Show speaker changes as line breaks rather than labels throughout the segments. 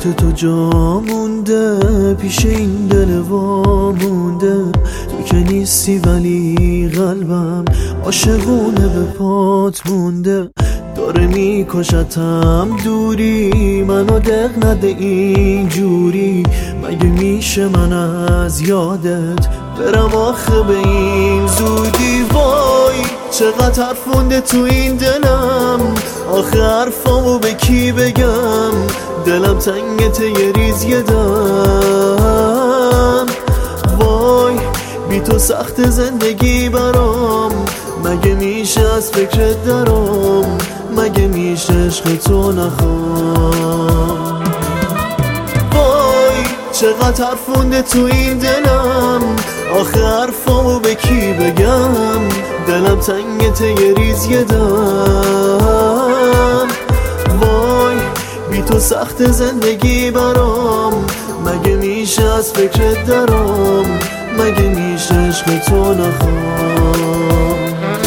خاطر تو جا مونده، پیش این دل وامونده. تو که نیستی ولی قلبم عاشقونه به پات مونده. داره میکشتم دوری، منو دق نده اینجوری. مگه میشه من از یادت برم آخه به این زودی؟ وای چقدر حرف مونده تو این دلم، آخه حرفامو به کی بگم؟ دلم تنگت یه ریز یه دم. وای بی تو سخت زندگی برام، مگه میشه از فکرت درام؟ مگه میشه عشق تو نخوام؟ وای چقدر حرف مونده تو این دلم، آخه حرفامو به کی بگم؟ دلم تنگت یه ریز یه دم. وای بی تو سخت زندگی برام، مگه میشه از فکرت درام؟ مگه میشه عشق تو نخوام؟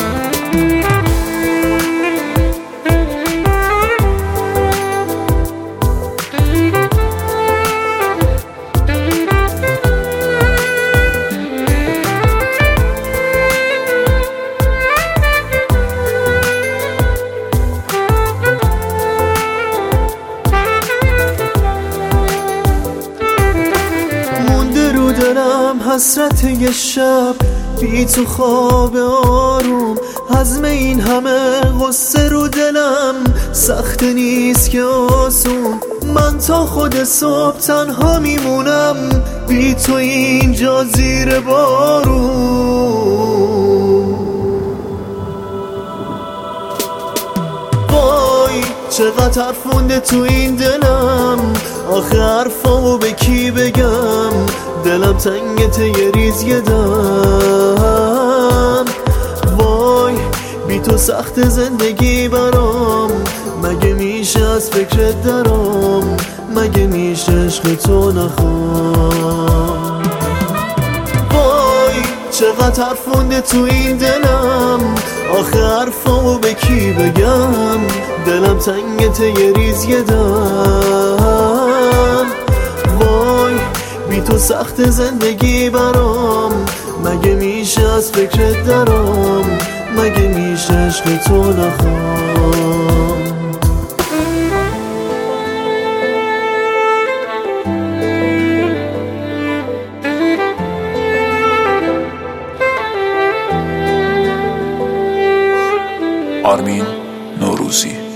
دلم حسرت یه شب بی تو خواب آروم، هضم این همه غصه رو دلم سخت نیست که آسون. من تا خود صبح تنها میمونم بی تو اینجا زیر بارون. وای چقدر حرف مونده تو این دلم، آخه حرفامو به کی بگم؟ دلم تنگت یه ریز یه دم. وای بی تو سخت زندگی برام، مگه میشه از فکرت درام؟ مگه میشه عشق تو نخوام؟ وای چقدر حرف مونده تو این دلم، آخه حرفامو به کی بگم؟ دلم تنگت یه ریز یه دم. وای بی تو سخت زندگی برام، مگه میشه از فکرت درام؟ مگه میشه عشق تو نخوام؟
آرمین نوروزی.